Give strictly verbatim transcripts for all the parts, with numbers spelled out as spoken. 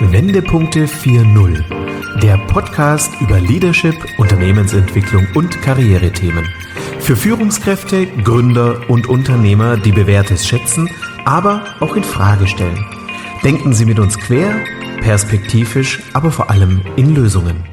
Wendepunkte vier null, der Podcast über Leadership, Unternehmensentwicklung und Karrierethemen. Für Führungskräfte, Gründer und Unternehmer, die Bewährtes schätzen, aber auch in Frage stellen. Denken Sie mit uns quer, perspektivisch, aber vor allem in Lösungen.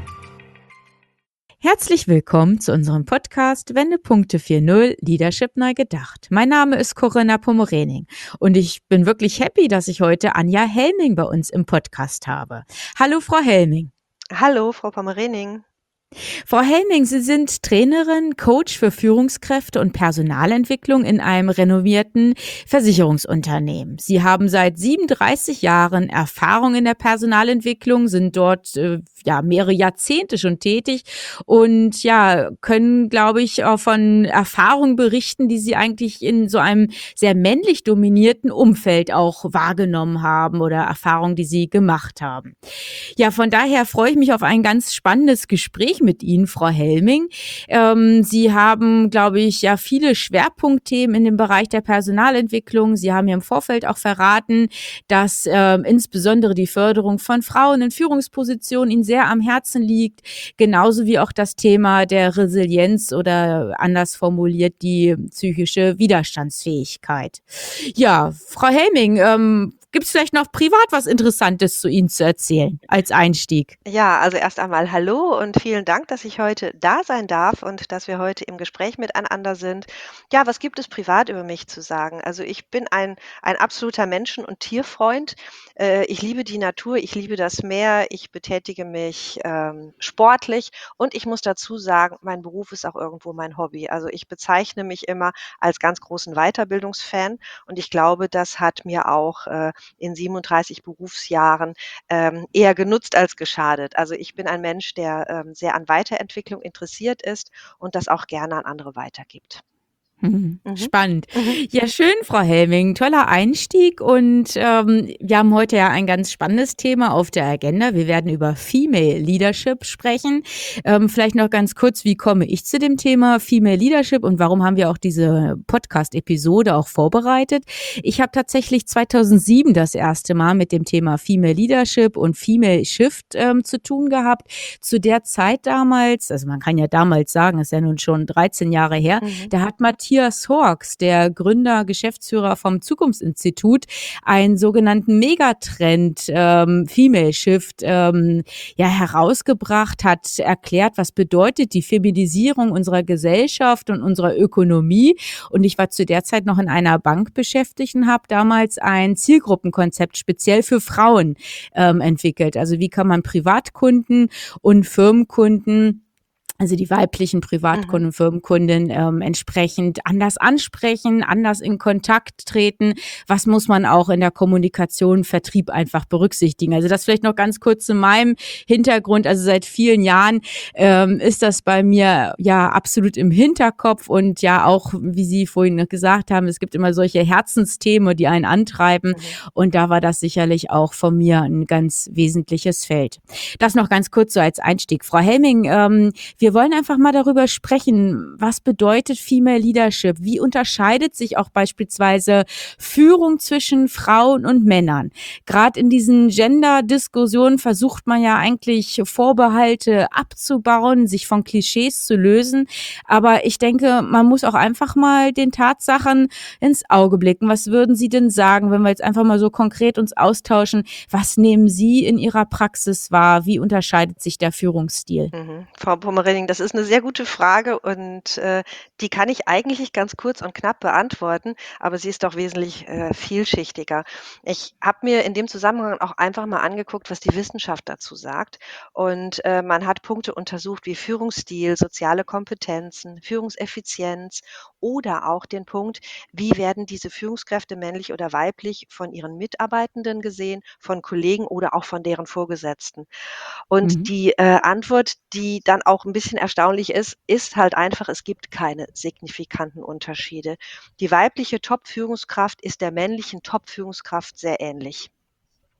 Herzlich willkommen zu unserem Podcast Wendepunkte vier null Leadership neu gedacht. Mein Name ist Corinna Pomorening und ich bin wirklich happy, dass ich heute Anja Helming bei uns im Podcast habe. Hallo Frau Helming. Hallo Frau Pomorening. Frau Helming, Sie sind Trainerin, Coach für Führungskräfte und Personalentwicklung in einem renommierten Versicherungsunternehmen. Sie haben seit siebenunddreißig Jahren Erfahrung in der Personalentwicklung, sind dort äh, ja mehrere Jahrzehnte schon tätig und ja können, glaube ich, auch von Erfahrungen berichten, die Sie eigentlich in so einem sehr männlich dominierten Umfeld auch wahrgenommen haben oder Erfahrungen, die Sie gemacht haben. Ja, von daher freue ich mich auf ein ganz spannendes Gespräch mit Ihnen, Frau Helming. Ähm, Sie haben, glaube ich, ja viele Schwerpunktthemen in dem Bereich der Personalentwicklung. Sie haben mir im Vorfeld auch verraten, dass ähm, insbesondere die Förderung von Frauen in Führungspositionen Ihnen sehr am Herzen liegt, genauso wie auch das Thema der Resilienz oder anders formuliert die psychische Widerstandsfähigkeit. Ja, Frau Helming, ähm, gibt es vielleicht noch privat was Interessantes zu Ihnen zu erzählen als Einstieg? Ja, also erst einmal hallo und vielen Dank, dass ich heute da sein darf und dass wir heute im Gespräch miteinander sind. Ja, was gibt es privat über mich zu sagen? Also ich bin ein, ein absoluter Menschen- und Tierfreund. Äh, ich liebe die Natur, ich liebe das Meer, ich betätige mich ähm, sportlich und ich muss dazu sagen, mein Beruf ist auch irgendwo mein Hobby. Also ich bezeichne mich immer als ganz großen Weiterbildungsfan und ich glaube, das hat mir auch äh, in siebenunddreißig Berufsjahren ähm, eher genutzt als geschadet. Also ich bin ein Mensch, der ähm, sehr an Weiterentwicklung interessiert ist und das auch gerne an andere weitergibt. Mhm. Mhm. Spannend. Mhm. Ja, schön, Frau Helming. Toller Einstieg und ähm, wir haben heute ja ein ganz spannendes Thema auf der Agenda. Wir werden über Female Leadership sprechen. Ähm, vielleicht noch ganz kurz, wie komme ich zu dem Thema Female Leadership und warum haben wir auch diese Podcast-Episode auch vorbereitet? Ich habe tatsächlich zweitausendsieben das erste Mal mit dem Thema Female Leadership und Female Shift ähm, zu tun gehabt. Zu der Zeit damals, also man kann ja damals sagen, ist ja nun schon dreizehn Jahre her, Mhm. da hat Matthias Hawkes, der Gründer, Geschäftsführer vom Zukunftsinstitut, einen sogenannten Megatrend ähm, Female Shift ähm, ja herausgebracht, hat erklärt, was bedeutet die Feminisierung unserer Gesellschaft und unserer Ökonomie. Und ich war zu der Zeit noch in einer Bank beschäftigt und habe damals ein Zielgruppenkonzept speziell für Frauen ähm, entwickelt. Also wie kann man Privatkunden und Firmenkunden, also die weiblichen Privatkunden und Firmenkunden ähm, entsprechend anders ansprechen, anders in Kontakt treten. Was muss man auch in der Kommunikation, Vertrieb einfach berücksichtigen? Also das vielleicht noch ganz kurz zu meinem Hintergrund. Also seit vielen Jahren ähm, ist das bei mir ja absolut im Hinterkopf und ja auch, wie Sie vorhin noch gesagt haben, es gibt immer solche Herzensthemen, die einen antreiben. Mhm. Und da war das sicherlich auch von mir ein ganz wesentliches Feld. Das noch ganz kurz so als Einstieg. Frau Helming, ähm, wir Wir wollen einfach mal darüber sprechen, was bedeutet Female Leadership? Wie unterscheidet sich auch beispielsweise Führung zwischen Frauen und Männern? Gerade in diesen Gender-Diskussionen versucht man ja eigentlich Vorbehalte abzubauen, sich von Klischees zu lösen. Aber ich denke, man muss auch einfach mal den Tatsachen ins Auge blicken. Was würden Sie denn sagen, wenn wir jetzt einfach mal so konkret uns austauschen? Was nehmen Sie in Ihrer Praxis wahr? Wie unterscheidet sich der Führungsstil? Mhm. Frau Pomorening, das ist eine sehr gute Frage und äh, die kann ich eigentlich ganz kurz und knapp beantworten, aber sie ist doch wesentlich äh, vielschichtiger. Ich habe mir in dem Zusammenhang auch einfach mal angeguckt, was die Wissenschaft dazu sagt und äh, man hat Punkte untersucht wie Führungsstil, soziale Kompetenzen, Führungseffizienz oder auch den Punkt, wie werden diese Führungskräfte männlich oder weiblich von ihren Mitarbeitenden gesehen, von Kollegen oder auch von deren Vorgesetzten. Und Mhm. die, äh, Antwort, die dann auch 'n bisschen erstaunlich ist, ist halt einfach, es gibt keine signifikanten Unterschiede. Die weibliche Top-Führungskraft ist der männlichen Top-Führungskraft sehr ähnlich.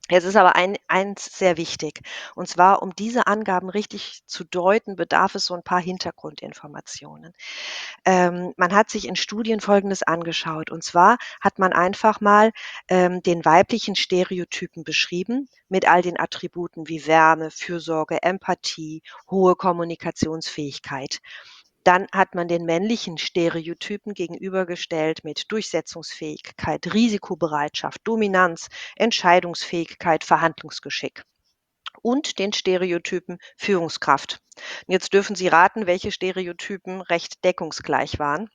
Jetzt ist aber ein eins sehr wichtig. Und zwar, um diese Angaben richtig zu deuten, bedarf es so ein paar Hintergrundinformationen. Ähm, man hat sich in Studien Folgendes angeschaut. Und zwar hat man einfach mal, ähm, den weiblichen Stereotypen beschrieben mit all den Attributen wie Wärme, Fürsorge, Empathie, hohe Kommunikationsfähigkeit. Dann hat man den männlichen Stereotypen gegenübergestellt mit Durchsetzungsfähigkeit, Risikobereitschaft, Dominanz, Entscheidungsfähigkeit, Verhandlungsgeschick und den Stereotypen Führungskraft. Jetzt dürfen Sie raten, welche Stereotypen recht deckungsgleich waren.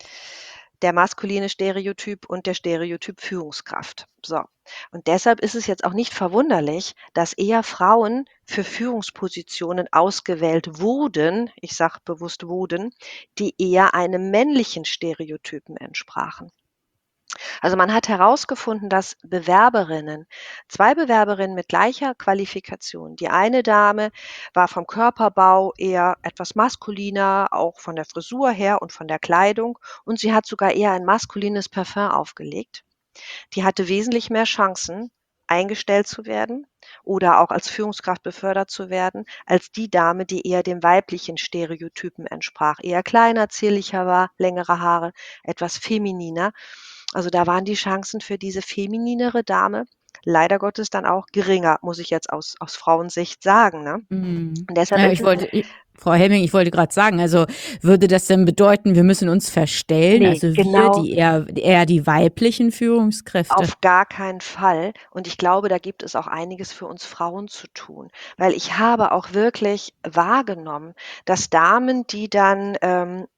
Der maskuline Stereotyp und der Stereotyp Führungskraft. So. Und deshalb ist es jetzt auch nicht verwunderlich, dass eher Frauen für Führungspositionen ausgewählt wurden, ich sage bewusst wurden, die eher einem männlichen Stereotypen entsprachen. Also man hat herausgefunden, dass Bewerberinnen, zwei Bewerberinnen mit gleicher Qualifikation, die eine Dame war vom Körperbau eher etwas maskuliner, auch von der Frisur her und von der Kleidung, und sie hat sogar eher ein maskulines Parfum aufgelegt. Die hatte wesentlich mehr Chancen, eingestellt zu werden oder auch als Führungskraft befördert zu werden, als die Dame, die eher dem weiblichen Stereotypen entsprach, eher kleiner, zierlicher war, längere Haare, etwas femininer. Also da waren die Chancen für diese femininere Dame leider Gottes dann auch geringer, muss ich jetzt aus aus Frauensicht sagen, ne? Mhm. Und deshalb Ja, ist ich es wollte i Frau Helming, ich wollte gerade sagen, also würde das denn bedeuten, wir müssen uns verstellen, ne, also wir, genau, die eher eher die weiblichen Führungskräfte? auf gar keinen Fall. Und ich glaube, da gibt es auch einiges für uns Frauen zu tun, weil ich habe auch wirklich wahrgenommen, dass Damen, die dann, ähm,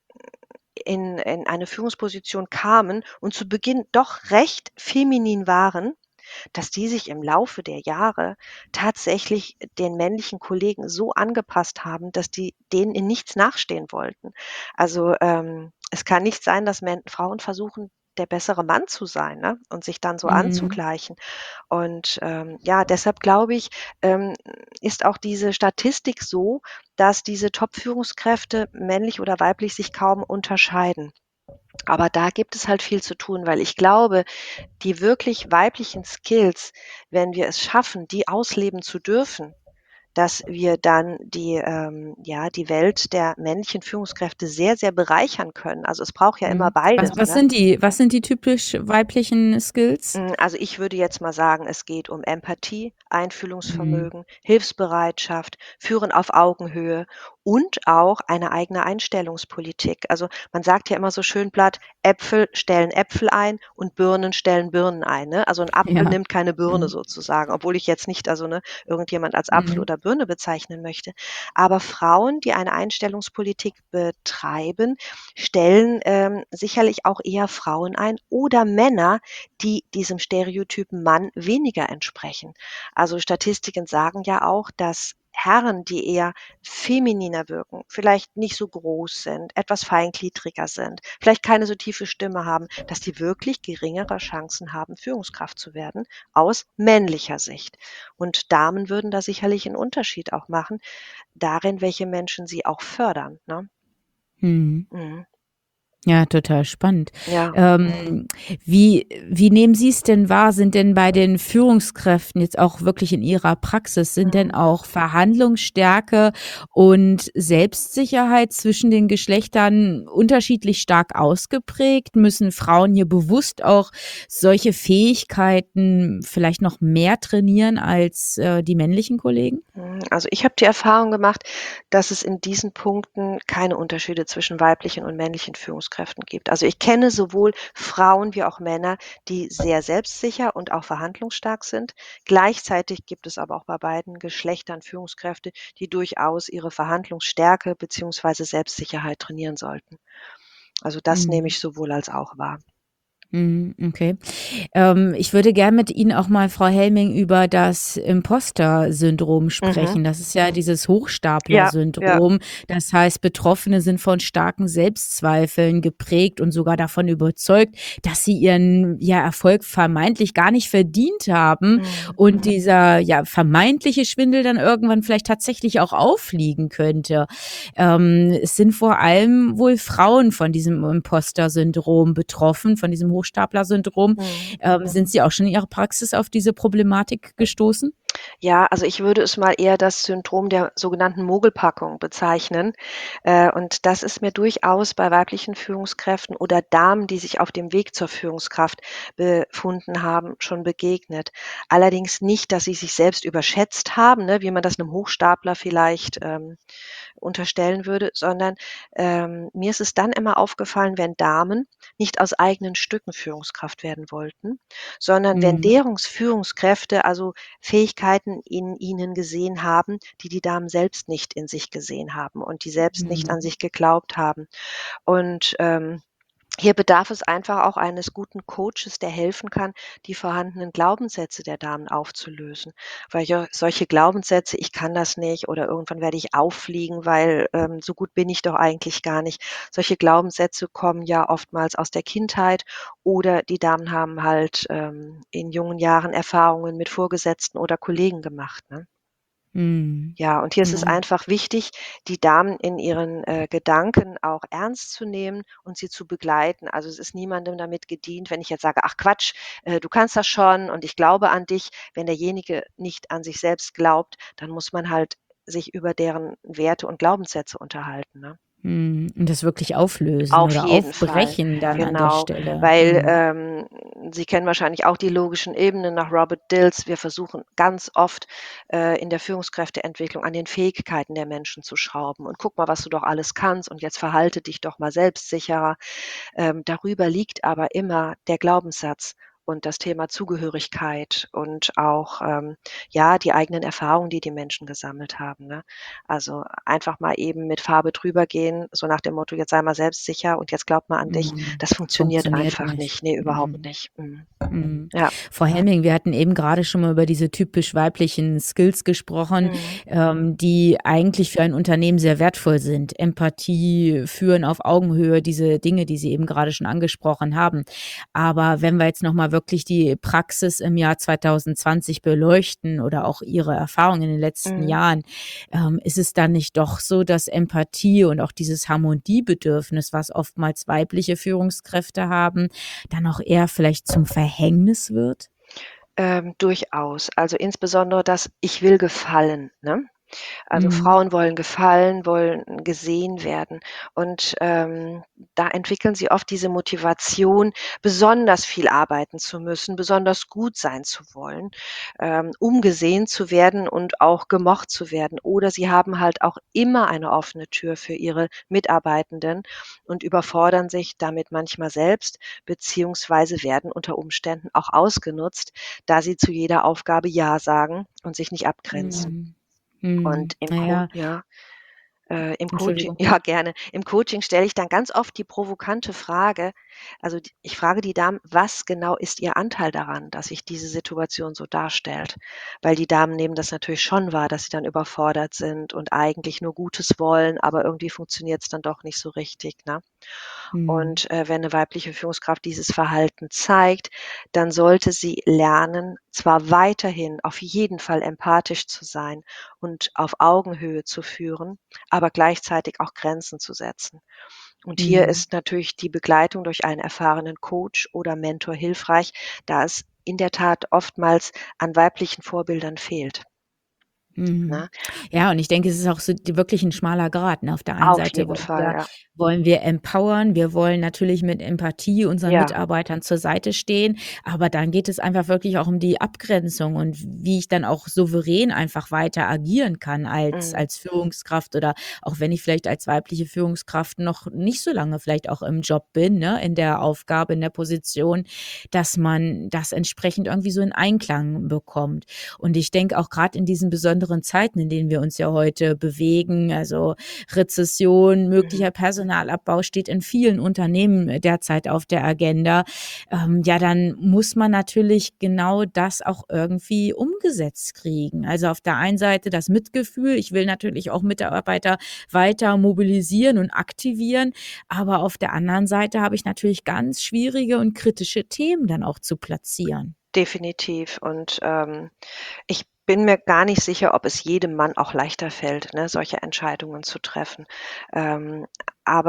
in in eine Führungsposition kamen und zu Beginn doch recht feminin waren, dass die sich im Laufe der Jahre tatsächlich den männlichen Kollegen so angepasst haben, dass die denen in nichts nachstehen wollten. Also, ähm, es kann nicht sein, dass Män Frauen versuchen, der bessere Mann zu sein, ne, und sich dann so Mhm. anzugleichen. Und, ähm, ja, deshalb glaube ich, ähm, ist auch diese Statistik so, dass diese Top-Führungskräfte, männlich oder weiblich, sich kaum unterscheiden. Aber da gibt es halt viel zu tun, weil ich glaube, die wirklich weiblichen Skills, wenn wir es schaffen, die ausleben zu dürfen, dass wir dann die, ähm ja, die Welt der männlichen Führungskräfte sehr, sehr bereichern können. Also, es braucht ja immer Mhm. Was beides, was ne? sind die was sind die typisch weiblichen Skills? Hm, also, ich würde jetzt mal sagen, es geht um Empathie, Mhm. Einfühlungsvermögen, Hilfsbereitschaft, Führen auf Augenhöhe und auch eine eigene Einstellungspolitik. Also, man sagt ja immer so schön platt: „Äpfel stellen Äpfel ein und Birnen stellen Birnen ein“, ne? Also, 'n Apfel Ja. nimmt keine Birne Mhm. sozusagen, obwohl ich jetzt nicht, also, ne, irgendjemand als Apfel Mhm. oder Birne bezeichnen möchte. Aber Frauen, die eine Einstellungspolitik betreiben, stellen, ähm, sicherlich auch eher Frauen ein oder Männer, die diesem Stereotypen Mann weniger entsprechen. Also Statistiken sagen ja auch, dass Herren, die eher femininer wirken, vielleicht nicht so groß sind, etwas feingliedriger sind, vielleicht keine so tiefe Stimme haben, dass die wirklich geringere Chancen haben, Führungskraft zu werden aus männlicher Sicht. Und Damen würden da sicherlich einen Unterschied auch machen, darin, welche Menschen sie auch fördern, ne? Mhm. Mhm. Ja, total spannend. Ja. Ähm, wie wie nehmen Sie es denn wahr? Sind denn bei den Führungskräften jetzt auch wirklich in Ihrer Praxis, sind denn Mhm. auch Verhandlungsstärke und Selbstsicherheit zwischen den Geschlechtern unterschiedlich stark ausgeprägt? Müssen Frauen hier bewusst auch solche Fähigkeiten vielleicht noch mehr trainieren als, äh, die männlichen Kollegen? Mhm, also, ich habe die Erfahrung gemacht, dass es in diesen Punkten keine Unterschiede zwischen weiblichen und männlichen Führungskräften gibt. Also, ich kenne sowohl Frauen wie auch Männer, die sehr selbstsicher und auch verhandlungsstark sind. Gleichzeitig gibt es aber auch bei beiden Geschlechtern Führungskräfte, die durchaus ihre Verhandlungsstärke beziehungsweise Selbstsicherheit trainieren sollten. Also, das nehme Mhm. ich sowohl als auch wahr. Mhm, okay. Ähm, ich würde gern mit Ihnen auch mal, Frau Helming, über das Imposter-Syndrom Mhm. sprechen. Das ist ja dieses Ja, ja. Hochstapler-Syndrom. Das heißt, Betroffene sind von starken Selbstzweifeln geprägt und sogar davon überzeugt, dass sie ihren, ja, Erfolg vermeintlich gar nicht verdient haben Mhm. und dieser, ja, vermeintliche Schwindel dann irgendwann vielleicht tatsächlich auch auffliegen könnte. Ähm, es sind vor allem wohl Frauen von diesem Imposter-Syndrom betroffen, von diesem Hochstapler-Syndrom. Mhm. Ähm, sind Sie auch schon in Ihrer Praxis auf diese Problematik gestoßen? Ja, also ich würde es mal eher das Syndrom der sogenannten Mogelpackung bezeichnen. Äh, und das ist mir durchaus bei weiblichen Führungskräften oder Damen, die sich auf dem Weg zur Führungskraft befunden haben, schon begegnet. Allerdings nicht, dass sie sich selbst überschätzt haben, ne, wie man das einem Hochstapler vielleicht, ähm, unterstellen würde, sondern, ähm, mir ist es dann immer aufgefallen, wenn Damen nicht aus eigenen Stücken Führungskraft werden wollten, sondern wenn Mhm. deren Führungskräfte also Fähigkeiten in ihnen gesehen haben, die die Damen selbst nicht in sich gesehen haben und die selbst nicht an Mhm. sich geglaubt haben. Und, ähm, hier bedarf es einfach auch eines guten Coaches, der helfen kann, die vorhandenen Glaubenssätze der Damen aufzulösen. Weil ja solche Glaubenssätze: „Ich kann das nicht“ oder „Irgendwann werde ich auffliegen, weil, ähm, so gut bin ich doch eigentlich gar nicht.“ Solche Glaubenssätze kommen ja oftmals aus der Kindheit oder die Damen haben halt, ähm, in jungen Jahren Erfahrungen mit Vorgesetzten oder Kollegen gemacht, ne? Mhm. Ja, und hier ist es Ja. einfach wichtig, die Damen in ihren, äh, Gedanken auch ernst zu nehmen und sie zu begleiten. Also, es ist niemandem damit gedient, wenn ich jetzt sage: „Ach Quatsch, äh, du kannst das schon und ich glaube an dich.“ Wenn derjenige nicht an sich selbst glaubt, dann muss man halt sich über deren Werte und Glaubenssätze unterhalten, ne? Mhm. Und das wirklich auflösen Auf oder jeden Fall, aufbrechen dann an der genau, Stelle. weil, Mhm. ähm, Sie kennen wahrscheinlich auch die logischen Ebenen nach Robert Dills. Wir versuchen ganz oft, äh, in der Führungskräfteentwicklung an den Fähigkeiten der Menschen zu schrauben und guck mal, was du doch alles kannst und jetzt verhalte dich doch mal selbstsicherer. Ähm, darüber liegt aber immer der Glaubenssatz und das Thema Zugehörigkeit und auch, ähm, ja, die eigenen Erfahrungen, die die Menschen gesammelt haben, ne? Also, einfach mal eben mit Farbe drüber gehen, so nach dem Motto: „Jetzt sei mal selbstsicher und jetzt glaub mal an dich.“ Mhm. Das funktioniert Funktioniert einfach nicht. nicht. Ne, überhaupt Mhm. nicht. Mhm. Mhm. Ja. Frau Hemming, wir hatten eben gerade schon mal über diese typisch weiblichen Skills gesprochen, Mhm. ähm, die eigentlich für ein Unternehmen sehr wertvoll sind. Empathie, Führen auf Augenhöhe, diese Dinge, die Sie eben gerade schon angesprochen haben. Aber wenn wir jetzt noch mal wirklich die Praxis im Jahr zwanzig zwanzig beleuchten oder auch Ihre Erfahrungen in den letzten Mhm. Jahren, ähm, ist es dann nicht doch so, dass Empathie und auch dieses Harmoniebedürfnis, was oftmals weibliche Führungskräfte haben, dann auch eher vielleicht zum Verhängnis wird? Ähm, durchaus. Also, insbesondere das „Ich will gefallen“, ne? Also, Mhm. Frauen wollen gefallen, wollen gesehen werden und, ähm, da entwickeln sie oft diese Motivation, besonders viel arbeiten zu müssen, besonders gut sein zu wollen, ähm, um gesehen zu werden und auch gemocht zu werden. Oder sie haben halt auch immer eine offene Tür für ihre Mitarbeitenden und überfordern sich damit manchmal selbst, beziehungsweise werden unter Umständen auch ausgenutzt, da sie zu jeder Aufgabe „ja“ sagen und sich nicht abgrenzen. Mhm. Mhm. Und im Na Co ja, ja, äh, im Coaching Entschuldigung. ja, gerne. Im Coaching stelle ich dann ganz oft die provokante Frage, also, d ich frage die Damen: „Was genau ist Ihr Anteil daran, dass sich diese Situation so darstellt?“ Weil die Damen nehmen das natürlich schon wahr, dass sie dann überfordert sind und eigentlich nur Gutes wollen, aber irgendwie funktioniert's dann doch nicht so richtig, ne? Mhm. Und, äh, wenn 'ne weibliche Führungskraft dieses Verhalten zeigt, dann sollte sie lernen, zwar weiterhin auf jeden Fall empathisch zu sein und auf Augenhöhe zu führen, aber gleichzeitig auch Grenzen zu setzen. Und hier Mhm. ist natürlich die Begleitung durch einen erfahrenen Coach oder Mentor hilfreich, da es in der Tat oftmals an weiblichen Vorbildern fehlt, Mhm. ne? Ja, und ich denke, es ist auch so d wirklich 'n schmaler Grat, ne? Auf der einen Auf Seite jeden wollen Fall, wir ja. wollen wir empowern, wir wollen natürlich mit Empathie unseren Ja. Mitarbeitern zur Seite stehen, aber dann geht es einfach wirklich auch um die Abgrenzung und wie ich dann auch souverän einfach weiter agieren kann als Mhm. als Führungskraft oder auch wenn ich vielleicht als weibliche Führungskraft noch nicht so lange vielleicht auch im Job bin, ne, in der Aufgabe, in der Position, dass man das entsprechend irgendwie so in Einklang bekommt. Und ich denke auch grad in diesen besonderen Zeiten, in denen wir uns ja heute bewegen, also Rezession, Mhm. möglicher Personalabbau steht in vielen Unternehmen derzeit auf der Agenda. Ähm, ja, dann muss man natürlich genau das auch irgendwie umgesetzt kriegen. Also, auf der einen Seite das Mitgefühl. Ich will natürlich auch Mitarbeiter weiter mobilisieren und aktivieren, aber auf der anderen Seite habe ich natürlich ganz schwierige und kritische Themen dann auch zu platzieren. Definitiv und, ähm, ich bin mir gar nicht sicher, ob es jedem Mann auch leichter fällt, ne, solche Entscheidungen zu treffen. Ähm, aber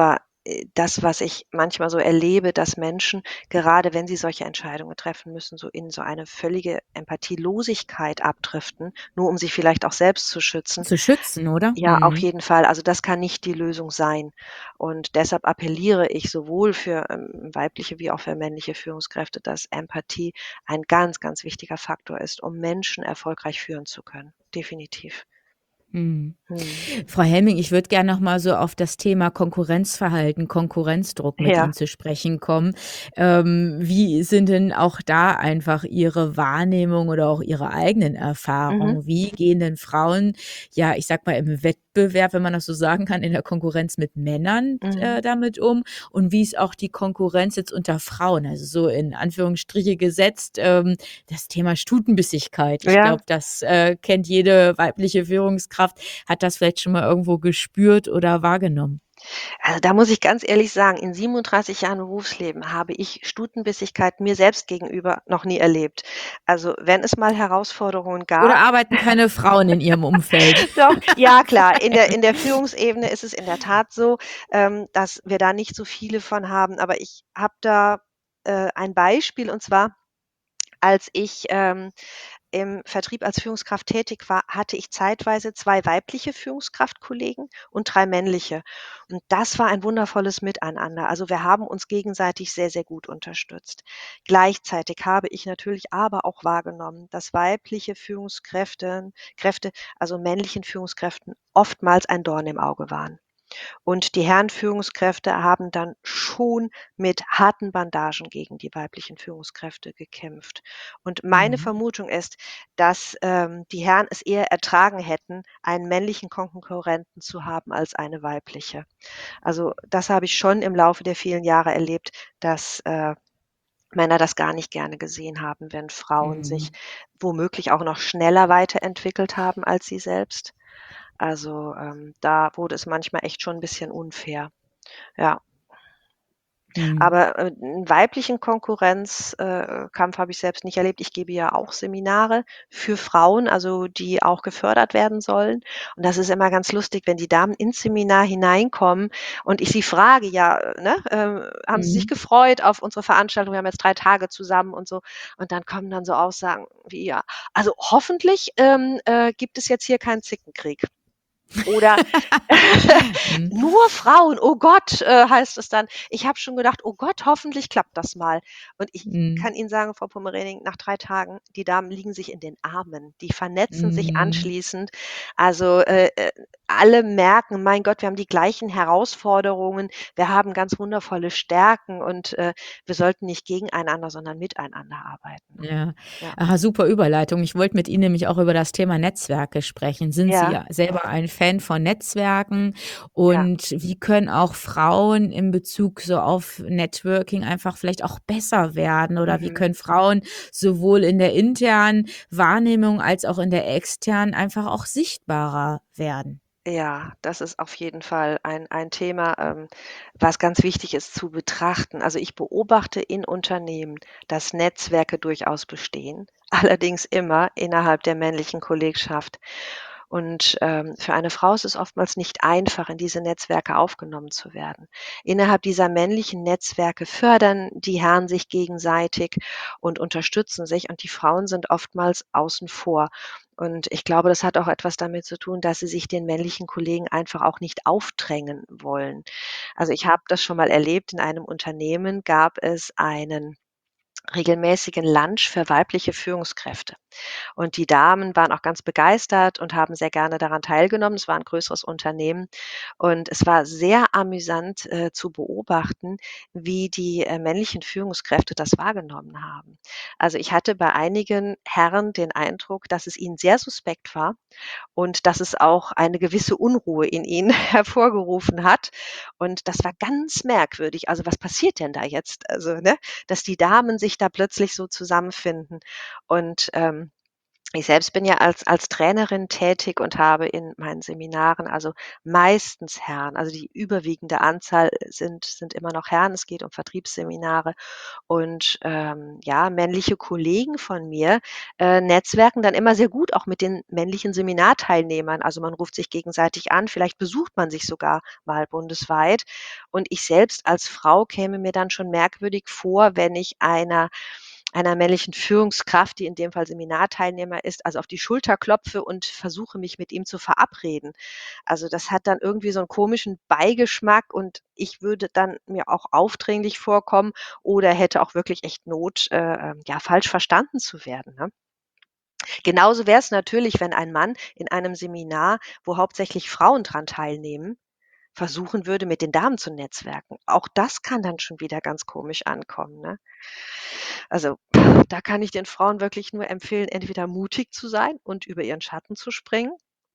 äh, das, was ich manchmal so erlebe, dass Menschen, gerade wenn sie solche Entscheidungen treffen müssen, so in so eine völlige Empathielosigkeit abdriften, nur um sich vielleicht auch selbst zu schützen. Zu schützen, oder? Ja, auf Mhm. jeden Fall. Also, das kann nicht die Lösung sein. Und deshalb appelliere ich sowohl für, ähm, weibliche wie auch für männliche Führungskräfte, dass Empathie ein ganz, ganz wichtiger Faktor ist, um Menschen erfolgreich führen zu können. Definitiv. Mhm. Mhm. Frau Helming, ich würde gerne noch mal so auf das Thema Konkurrenzverhalten, Konkurrenzdruck mit Ja. Ihnen zu sprechen kommen. Ähm, wie sind denn auch da einfach Ihre Wahrnehmung oder auch Ihre eigenen Mhm. Erfahrungen? Wie gehen denn Frauen, ja, ich sage mal, im Wettbewerb, wenn man das so sagen kann, in der Konkurrenz mit Männern, Mhm. äh, damit um? Und wie ist auch die Konkurrenz jetzt unter Frauen? Also so in Anführungsstriche gesetzt, ähm, das Thema Stutenbissigkeit. Ich Ja. glaube, das, äh, kennt jede weibliche Führungskraft. Hat das vielleicht schon mal irgendwo gespürt oder wahrgenommen? Also, da muss ich ganz ehrlich sagen, in siebenunddreißig Jahren Berufsleben habe ich Stutenbissigkeit mir selbst gegenüber noch nie erlebt. Also, wenn es mal Herausforderungen Oder gab. arbeiten keine Frauen in Ihrem Umfeld? Doch, ja klar, in der in der Führungsebene ist es in der Tat so, ähm, dass wir da nicht so viele von haben. Aber ich habe da, äh, ein Beispiel, und zwar, als ich, ähm, im Vertrieb als Führungskraft tätig war, hatte ich zeitweise zwei weibliche Führungskraftkollegen und drei männliche. Und das war ein wundervolles Miteinander. Also, wir haben uns gegenseitig sehr, sehr gut unterstützt. Gleichzeitig habe ich natürlich aber auch wahrgenommen, dass weibliche Führungskräfte Kräfte, also männlichen Führungskräften, oftmals ein Dorn im Auge waren. Und die Herren Führungskräfte haben dann schon mit harten Bandagen gegen die weiblichen Führungskräfte gekämpft. Und meine Mhm. Vermutung ist, dass, ähm, die Herren es eher ertragen hätten, einen männlichen Konkurrenten zu haben als eine weibliche. Also, das habe ich schon im Laufe der vielen Jahre erlebt, dass, äh, Männer das gar nicht gerne gesehen haben, wenn Frauen sich Mhm. womöglich auch noch schneller weiterentwickelt haben als sie selbst. Also, ähm, da wurde es manchmal echt schon 'n bisschen unfair. Ja. Mhm. Aber, äh, 'n weiblichen Konkurrenz äh, Kampf habe ich selbst nicht erlebt. Ich gebe ja auch Seminare für Frauen, also die auch gefördert werden sollen. Und das ist immer ganz lustig, wenn die Damen ins Seminar hineinkommen und ich sie frage: „Ja, äh, ne, ähm, haben Sie sich Mhm. gefreut auf unsere Veranstaltung? Wir haben jetzt drei Tage zusammen" und so. Und dann kommen dann so Aussagen wie, ja: „Also hoffentlich, ähm, äh, gibt es jetzt hier keinen Zickenkrieg." Oder Mhm. „Nur Frauen, oh Gott", äh, heißt es dann. Ich habe schon gedacht: „Oh Gott, hoffentlich klappt das mal." Und ich Mhm. kann Ihnen sagen, Frau Pommerening, nach drei Tagen, die Damen liegen sich in den Armen. Die vernetzen sich Mhm. anschließend. Also, äh, äh, alle merken: „Mein Gott, wir haben die gleichen Herausforderungen. Wir haben ganz wundervolle Stärken und, äh, wir sollten nicht gegeneinander, sondern miteinander arbeiten." Ja. Ja. Aha, super Überleitung. Ich wollte mit Ihnen nämlich auch über das Thema Netzwerke sprechen. Sind Sie Ja, ja selber ein Fan von Netzwerken? ja. Und wie können auch Frauen in Bezug so auf Networking einfach vielleicht auch besser werden? Oder wie Mhm. können Frauen sowohl in der internen Wahrnehmung als auch in der externen einfach auch sichtbarer werden? Ja, das ist auf jeden Fall ein ein Thema, ähm, was ganz wichtig ist zu betrachten. Also, ich beobachte in Unternehmen, dass Netzwerke durchaus bestehen, allerdings immer innerhalb der männlichen Kollegschaft. Und, ähm, für eine Frau ist es oftmals nicht einfach, in diese Netzwerke aufgenommen zu werden. Innerhalb dieser männlichen Netzwerke fördern die Herren sich gegenseitig und unterstützen sich, und die Frauen sind oftmals außen vor. Und ich glaube, das hat auch etwas damit zu tun, dass sie sich den männlichen Kollegen einfach auch nicht aufdrängen wollen. Also, ich habe das schon mal erlebt, in einem Unternehmen gab es einen regelmäßigen Lunch für weibliche Führungskräfte. Und die Damen waren auch ganz begeistert und haben sehr gerne daran teilgenommen. Es war 'n größeres Unternehmen und es war sehr amüsant, äh, zu beobachten, wie die, äh, männlichen Führungskräfte das wahrgenommen haben. Also, ich hatte bei einigen Herren den Eindruck, dass es ihnen sehr suspekt war und dass es auch eine gewisse Unruhe in ihnen hervorgerufen hat. Und das war ganz merkwürdig. Also, was passiert denn da jetzt? Also, ne, dass die Damen sich da plötzlich so zusammenfinden. Und, ähm Ich selbst bin ja als als Trainerin tätig und habe in meinen Seminaren also meistens Herren, also die überwiegende Anzahl sind sind immer noch Herren. Es geht um Vertriebsseminare und, ähm, ja, männliche Kollegen von mir, äh, netzwerken dann immer sehr gut auch mit den männlichen Seminarteilnehmern. Also, man ruft sich gegenseitig an, vielleicht besucht man sich sogar mal bundesweit. Und ich selbst als Frau käme mir dann schon merkwürdig vor, wenn ich einer einer männlichen Führungskraft, die in dem Fall Seminarteilnehmer ist, also auf die Schulter klopfe und versuche, mich mit ihm zu verabreden. Also, das hat dann irgendwie so 'n komischen Beigeschmack und ich würde dann mir auch aufdringlich vorkommen oder hätte auch wirklich echt Not, äh, ähm, ja, falsch verstanden zu werden, ne? Genauso wäre es natürlich, wenn ein Mann in einem Seminar, wo hauptsächlich Frauen dran teilnehmen, versuchen würde, mit den Damen zu netzwerken. Auch das kann dann schon wieder ganz komisch ankommen, ne? Also, da kann ich den Frauen wirklich nur empfehlen, entweder mutig zu sein und über ihren Schatten zu springen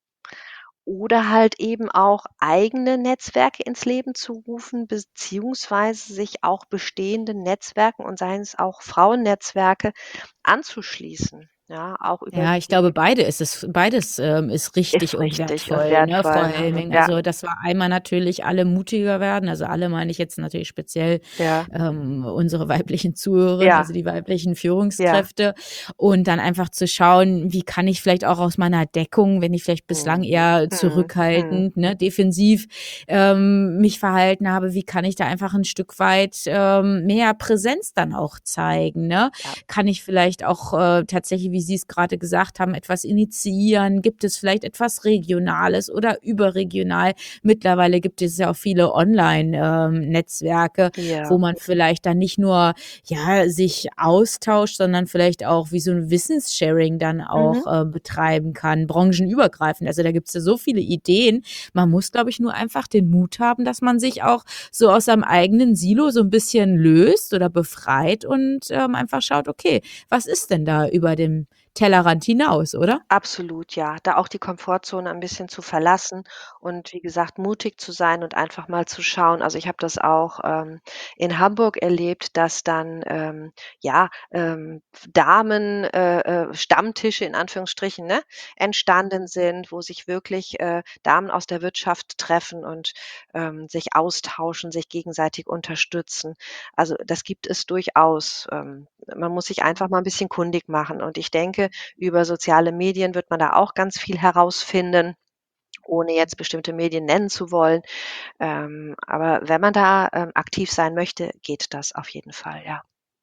oder halt eben auch eigene Netzwerke ins Leben zu rufen, beziehungsweise sich auch bestehenden Netzwerken und seien es auch Frauennetzwerke anzuschließen, ja, auch über Ja, ich glaube, beide ist es beides, ähm, ist richtig Ist und richtig und wertvoll, ne, Frau wertvoll, ne? Helming. Ja, Also, dass wir einmal natürlich alle mutiger werden, also alle meine ich jetzt natürlich speziell, ja, ähm, unsere weiblichen Zuhörerinnen, ja, also die weiblichen ja. Führungskräfte und dann einfach zu schauen, wie kann ich vielleicht auch aus meiner Deckung, wenn ich vielleicht bislang Mhm, eher mhm, mhm. zurückhaltend, ne, defensiv, ähm, mich verhalten habe, wie kann ich da einfach 'n Stück weit, ähm, mehr Präsenz dann auch zeigen, ne? Ja. Kann ich vielleicht auch, äh, tatsächlich, wie Sie es grade gesagt haben, etwas initiieren? Gibt es vielleicht etwas Regionales oder überregional? Mittlerweile gibt es ja auch viele Online, ähm, Netzwerke, Ja. wo man vielleicht dann nicht nur, ja, sich austauscht, sondern vielleicht auch wie so 'n Wissenssharing dann Mhm. auch, äh, betreiben kann, branchenübergreifend. Also, da gibt's ja so viele Ideen. Man muss, glaube ich, nur einfach den Mut haben, dass man sich auch so aus seinem eigenen Silo so 'n bisschen löst oder befreit und, ähm, einfach schaut: „Okay, was ist denn da über dem Tellerrand hinaus“, oder? Absolut, ja. Da auch die Komfortzone ein bisschen zu verlassen und wie gesagt, mutig zu sein und einfach mal zu schauen. Also, ich habe das auch, ähm, in Hamburg erlebt, dass dann, ähm, ja, ähm, Damen äh, äh, Stammtische in Anführungsstrichen, ne, entstanden sind, wo sich wirklich, äh, Damen aus der Wirtschaft treffen und, ähm, sich austauschen, sich gegenseitig unterstützen. Also, das gibt es durchaus. Ähm, man muss sich einfach mal 'n bisschen kundig machen und ich denke, über soziale Medien wird man da auch ganz viel herausfinden, ohne jetzt bestimmte Medien nennen zu wollen. Ähm, aber wenn man da, ähm, aktiv sein möchte, geht das auf jeden Fall, ja.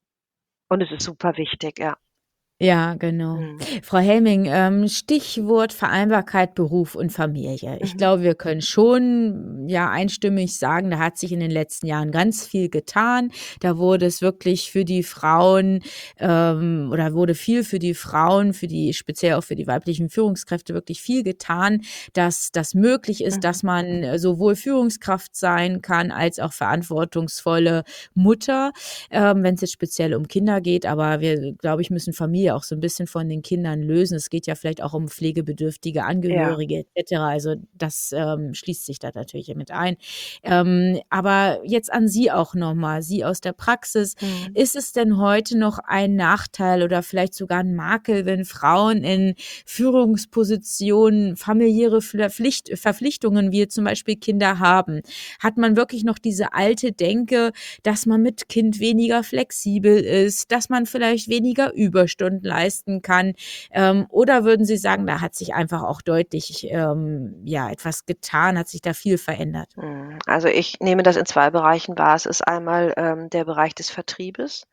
Und es ist super wichtig, ja. Ja, genau. Mhm. Frau Helming, ähm, Stichwort Vereinbarkeit Beruf und Familie. Ich Mhm. glaube, wir können schon, ja, einstimmig sagen, da hat sich in den letzten Jahren ganz viel getan. Da wurde es wirklich für die Frauen, ähm oder wurde viel für die Frauen, für die speziell auch für die weiblichen Führungskräfte wirklich viel getan, dass das möglich ist, Mhm. dass man, äh, sowohl Führungskraft sein kann als auch verantwortungsvolle Mutter, ähm, wenn's jetzt speziell um Kinder geht. Aber wir, glaube ich, müssen Familie auch so 'n bisschen von den Kindern lösen. Es geht ja vielleicht auch um pflegebedürftige Ja. Angehörige et cetera. Also, das, ähm, schließt sich da natürlich mit ein. Ähm, aber jetzt an Sie auch noch mal, Sie aus der Praxis. Mhm. Ist es denn heute noch ein Nachteil oder vielleicht sogar 'n Makel, wenn Frauen in Führungspositionen familiäre Fle Pflicht Verpflichtungen wie zum Beispiel Kinder haben? Hat man wirklich noch diese alte Denke, dass man mit Kind weniger flexibel ist, dass man vielleicht weniger Überstunden leisten kann? Ähm, oder würden Sie sagen, da hat sich einfach auch deutlich, ähm, ja, etwas getan, hat sich da viel verändert? Mhm. Also, ich nehme das in zwei Bereichen wahr. Es ist einmal, ähm, der Bereich des Vertriebes.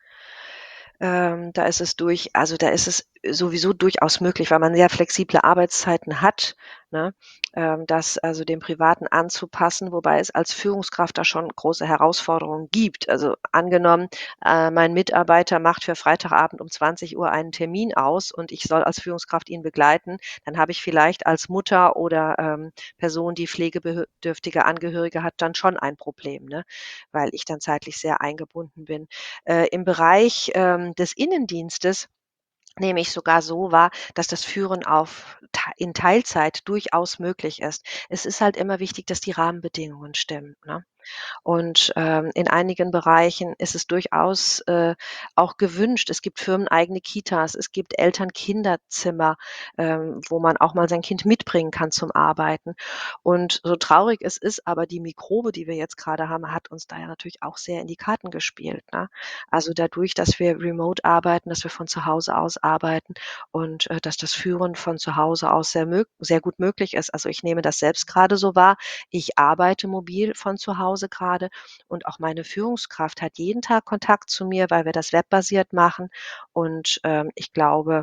Ähm, da ist es durch also, da ist es sowieso durchaus möglich, weil man sehr flexible Arbeitszeiten hat, ne, ähm, das also dem Privaten anzupassen, wobei es als Führungskraft da schon große Herausforderungen gibt. Also, angenommen, äh, mein Mitarbeiter macht für Freitagabend um zwanzig Uhr einen Termin aus und ich soll als Führungskraft ihn begleiten, dann habe ich vielleicht als Mutter oder, ähm, Person, die pflegebedürftige Angehörige hat, dann schon ein Problem, ne, weil ich dann zeitlich sehr eingebunden bin. Äh, im Bereich, ähm, des Innendienstes nehme ich sogar so wahr, dass das Führen auf Tei in Teilzeit durchaus möglich ist. Es ist halt immer wichtig, dass die Rahmenbedingungen stimmen, ne? Und, ähm, in einigen Bereichen ist es durchaus, äh, auch gewünscht. Es gibt firmeneigene Kitas, es gibt Eltern-Kinderzimmer, ähm, wo man auch mal sein Kind mitbringen kann zum Arbeiten. Und so traurig es ist, aber die Mikrobe, die wir jetzt grade haben, hat uns da ja natürlich auch sehr in die Karten gespielt, ne? Also, dadurch, dass wir remote arbeiten, dass wir von zu Hause aus arbeiten und, äh, dass das Führen von zu Hause aus sehr mög sehr gut möglich ist. Also, ich nehme das selbst grade so wahr. Ich arbeite mobil von zu Hause grade und auch meine Führungskraft hat jeden Tag Kontakt zu mir, weil wir das webbasiert machen. Und, ähm, ich glaube,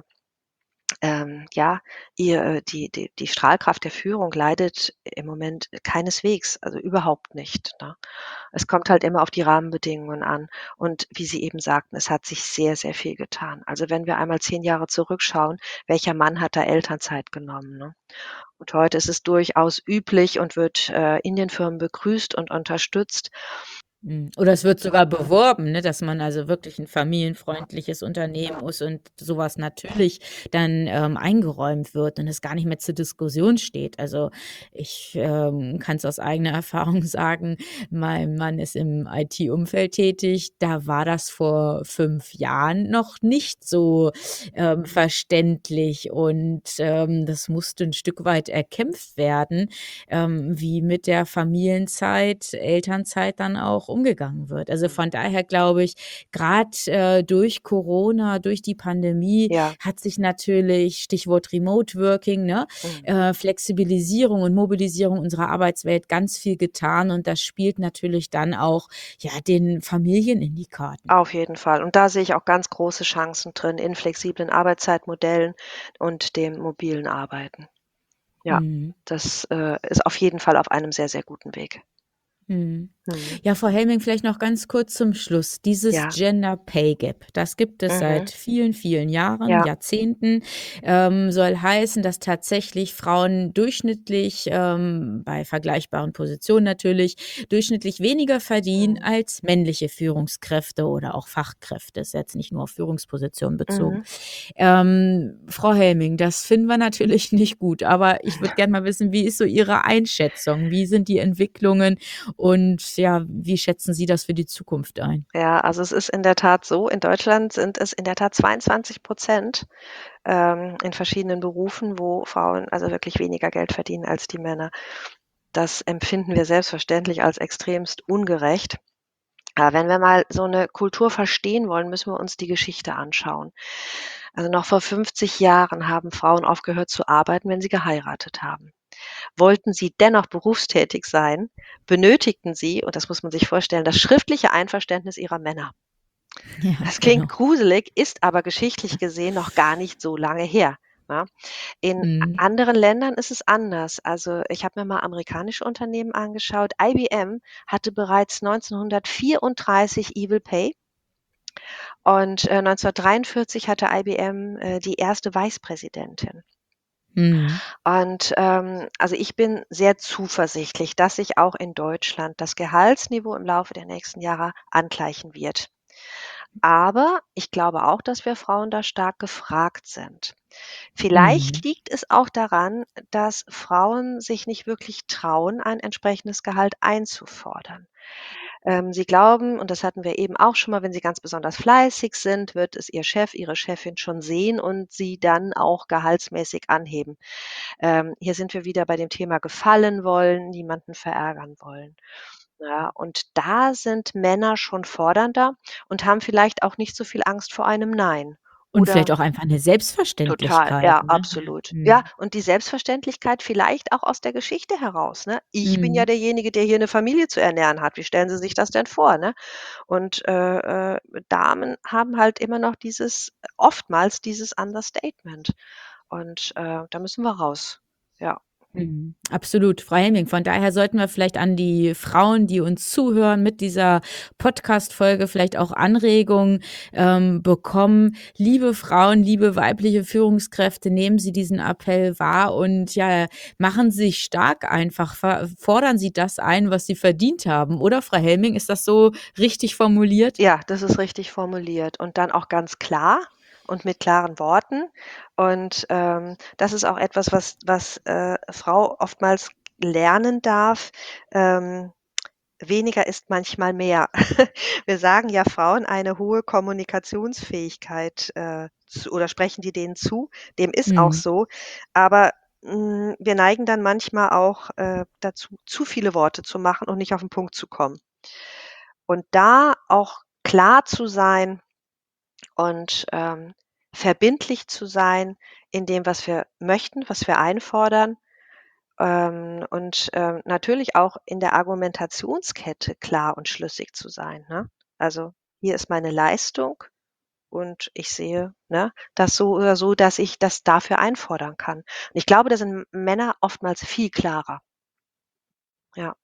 ähm, ja, ihr äh, die die die Strahlkraft der Führung leidet im Moment keineswegs, also überhaupt nicht, ne? Es kommt halt immer auf die Rahmenbedingungen an. Und wie Sie eben sagten, es hat sich sehr, sehr viel getan. Also, wenn wir einmal zehn Jahre zurückschauen, welcher Mann hat da Elternzeit genommen, ne? Und heute ist es durchaus üblich und wird, äh, in den Firmen begrüßt und unterstützt. Mhm. Oder es wird sogar beworben, ne, dass man also wirklich 'n familienfreundliches Unternehmen ist und so was natürlich dann, ähm, eingeräumt wird und es gar nicht mehr zur Diskussion steht. Also, ich, ähm, kann's aus eigener Erfahrung sagen, mein Mann ist im I T-Umfeld tätig. Da war das vor fünf Jahren noch nicht so, ähm, verständlich und, ähm, das musste 'n Stück weit erkämpft werden, ähm, wie mit der Familienzeit, Elternzeit dann auch umgegangen wird. Also, Mhm. von daher glaube ich, grad, äh, durch Corona, durch die Pandemie Ja. hat sich natürlich Stichwort Remote Working, ne, Mhm. äh, Flexibilisierung und Mobilisierung unserer Arbeitswelt ganz viel getan und das spielt natürlich dann auch, ja, den Familien in die Karten. Auf jeden Fall. Und da sehe ich auch ganz große Chancen drin in flexiblen Arbeitszeitmodellen und dem mobilen Arbeiten. Ja, Mhm. das, äh, ist auf jeden Fall auf einem sehr, sehr guten Weg. Mhm. Mhm. Ja, Frau Helming, vielleicht noch ganz kurz zum Schluss. Dieses Ja. Gender Pay Gap, das gibt es Mhm. seit vielen, vielen Jahren, Ja. Jahrzehnten. Ähm, soll heißen, dass tatsächlich Frauen durchschnittlich, ähm, bei vergleichbaren Positionen natürlich, durchschnittlich weniger verdienen Mhm. als männliche Führungskräfte oder auch Fachkräfte. Ist jetzt nicht nur auf Führungspositionen bezogen. Mhm. Ähm, Frau Helming, das finden wir natürlich nicht gut, aber ich würde gern mal wissen, wie ist so Ihre Einschätzung? Wie sind die Entwicklungen und ja, wie schätzen Sie das für die Zukunft ein? Ja, also, es ist in der Tat so, in Deutschland sind es in der Tat zweiundzwanzig Prozent, ähm, in verschiedenen Berufen, wo Frauen also wirklich weniger Geld verdienen als die Männer. Das empfinden wir selbstverständlich als extremst ungerecht. Aber wenn wir mal so 'ne Kultur verstehen wollen, müssen wir uns die Geschichte anschauen. Also, noch vor fünfzig Jahren haben Frauen aufgehört zu arbeiten, wenn sie geheiratet haben. Wollten sie dennoch berufstätig sein, benötigten sie, und das muss man sich vorstellen, das schriftliche Einverständnis ihrer Männer. Ja, Das klingt genau. gruselig, ist aber geschichtlich gesehen noch gar nicht so lange her, ne? In a Mhm. anderen Ländern ist es anders. Also, ich habe mir mal amerikanische Unternehmen angeschaut. I B M hatte bereits neunzehnhundertvierunddreißig Equal Pay. Und, äh, neunzehnhundertdreiundvierzig hatte I B M, äh, die erste Vicepräsidentin. Mhm. Und, ähm, also, ich bin sehr zuversichtlich, dass sich auch in Deutschland das Gehaltsniveau im Laufe der nächsten Jahre angleichen wird. Aber ich glaube auch, dass wir Frauen da stark gefragt sind. Vielleicht Mhm. liegt es auch daran, dass Frauen sich nicht wirklich trauen, ein entsprechendes Gehalt einzufordern. Ähm, sie glauben, und das hatten wir eben auch schon mal, wenn sie ganz besonders fleißig sind, wird es ihr Chef, ihre Chefin schon sehen und sie dann auch gehaltsmäßig anheben. Ähm, hier sind wir wieder bei dem Thema gefallen wollen, niemanden verärgern wollen. Ja, und da sind Männer schon fordernder und haben vielleicht auch nicht so viel Angst vor einem Nein. Und vielleicht Oder auch einfach 'ne Total, Selbstverständlichkeit, ja, ne? absolut. Ja, Mhm. und die Selbstverständlichkeit vielleicht auch aus der Geschichte heraus, ne? Ich bin ja Mhm. derjenige, der hier 'ne Familie zu ernähren hat. Wie stellen Sie sich das denn vor, ne? Und, äh, äh, Damen haben halt immer noch dieses oftmals dieses Understatement. Und, äh, da müssen wir raus. Ja. Mhm. Absolut, Frau Helming. Von daher sollten wir vielleicht an die Frauen, die uns zuhören, mit dieser Podcast-Folge vielleicht auch Anregungen, ähm, bekommen. Liebe Frauen, liebe weibliche Führungskräfte, nehmen Sie diesen Appell wahr und ja, machen Sie sich stark einfach. Ver fordern Sie das ein, was Sie verdient haben, oder Frau Helming? Ist das so richtig formuliert? Ja, das ist richtig formuliert und dann auch ganz klar und mit klaren Worten. Und, ähm, das ist auch etwas, was was, äh, Frau oftmals lernen darf, ähm, weniger ist manchmal mehr. Wir sagen ja Frauen eine hohe Kommunikationsfähigkeit äh, zu, oder sprechen die denen zu. Dem ist auch Mhm. so. Aber hm, wir neigen dann manchmal auch äh, dazu, zu viele Worte zu machen und nicht auf den Punkt zu kommen. Und da auch klar zu sein und ähm, verbindlich zu sein in dem, was wir möchten, was wir einfordern. Ähm, und, ähm, natürlich auch in der Argumentationskette klar und schlüssig zu sein, ne? Also, hier ist meine Leistung und ich sehe, ne, das so oder so, dass ich das dafür einfordern kann. Und ich glaube, da sind Männer oftmals viel klarer. Ja.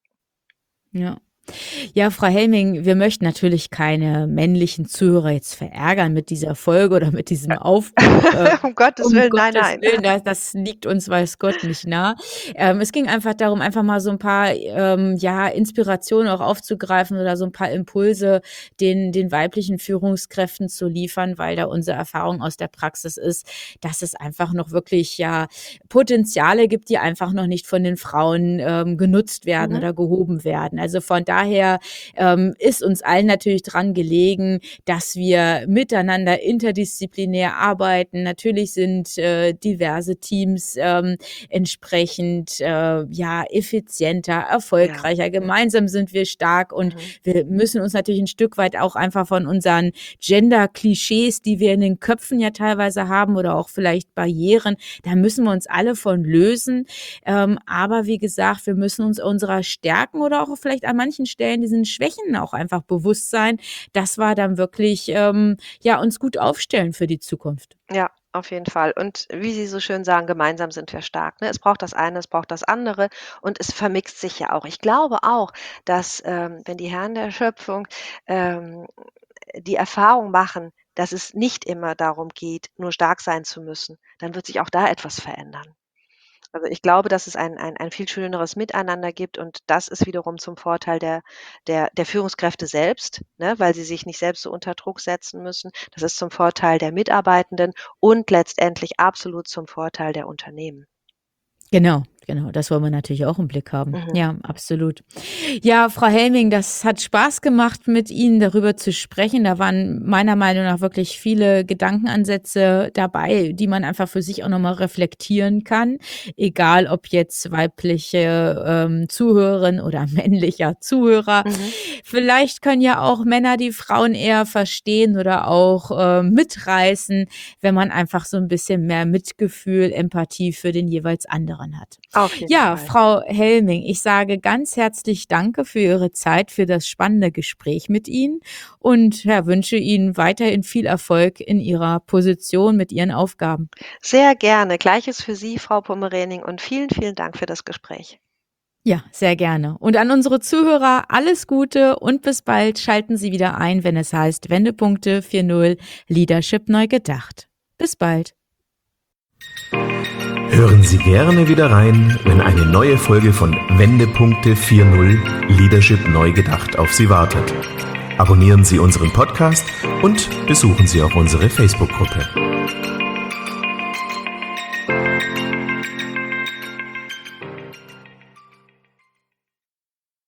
Ja. Ja, Frau Helming, wir möchten natürlich keine männlichen Zuhörer jetzt verärgern mit dieser Folge oder mit diesem Aufruf. Äh, Um Gottes um Willen, nein, Gottes nein. Willen, da das liegt uns, weiß Gott, nicht nah. Ähm, es ging einfach darum, einfach mal so ein paar, ähm, ja, Inspirationen auch aufzugreifen oder so ein paar Impulse den den weiblichen Führungskräften zu liefern, weil da unsere Erfahrung aus der Praxis ist, dass es einfach noch wirklich, ja, Potenziale gibt, die einfach noch nicht von den Frauen, ähm, genutzt werden Mhm. oder gehoben werden. Also, von daher, ähm, ist uns allen natürlich dran gelegen, dass wir miteinander interdisziplinär arbeiten. Natürlich sind, äh, diverse Teams, ähm, entsprechend, äh, ja, effizienter, Ja. erfolgreicher. Gemeinsam sind wir stark und Mhm. wir müssen uns natürlich ein Stück weit auch einfach von unseren Gender-Klischees, die wir in den Köpfen ja teilweise haben oder auch vielleicht Barrieren, da müssen wir uns alle von lösen. Ähm, aber wie gesagt, wir müssen uns unserer Stärken oder auch vielleicht an manchen Stellen diesen Schwächen auch einfach bewusst sein, dass wir dann wirklich, ähm, ja, uns gut aufstellen für die Zukunft. Ja, auf jeden Fall. Und wie Sie so schön sagen, gemeinsam sind wir stark, ne? Es braucht das eine, es braucht das andere und es vermixt sich ja auch. Ich glaube auch, dass, ähm, wenn die Herren der Schöpfung, ähm, die Erfahrung machen, dass es nicht immer darum geht, nur stark sein zu müssen, dann wird sich auch da etwas verändern. Also, ich glaube, dass es ein ein ein viel schöneres Miteinander gibt und das ist wiederum zum Vorteil der der der Führungskräfte selbst, ne, weil sie sich nicht selbst so unter Druck setzen müssen. Das ist zum Vorteil der Mitarbeitenden und letztendlich absolut zum Vorteil der Unternehmen. Genau, genau, das wollen wir natürlich auch im Blick haben. Mhm. Ja, absolut. Ja, Frau Helming, das hat Spaß gemacht, mit Ihnen darüber zu sprechen. Da waren meiner Meinung nach wirklich viele Gedankenansätze dabei, die man einfach für sich auch noch mal reflektieren kann, egal ob jetzt weibliche, ähm, Zuhörerin oder männlicher Zuhörer. Mhm. Vielleicht können ja auch Männer die Frauen eher verstehen oder auch, ähm, mitreißen, wenn man einfach so ein bisschen mehr Mitgefühl, Empathie für den jeweils anderen hat. Auf jeden Ja, Fall. Frau Helming, ich sage ganz herzlich Danke für Ihre Zeit, für das spannende Gespräch mit Ihnen und, ja, wünsche Ihnen weiterhin viel Erfolg in Ihrer Position mit Ihren Aufgaben. Sehr gerne. Gleiches für Sie, Frau Pomerening, und vielen, vielen Dank für das Gespräch. Ja, sehr gerne. Und an unsere Zuhörer alles Gute und bis bald. Schalten Sie wieder ein, wenn es heißt Wendepunkte vier null Leadership neu gedacht. Bis bald. Hören Sie gerne wieder rein, wenn eine neue Folge von Wendepunkte vier null Leadership neu gedacht auf Sie wartet. Abonnieren Sie unseren Podcast und besuchen Sie auch unsere Facebook-Gruppe.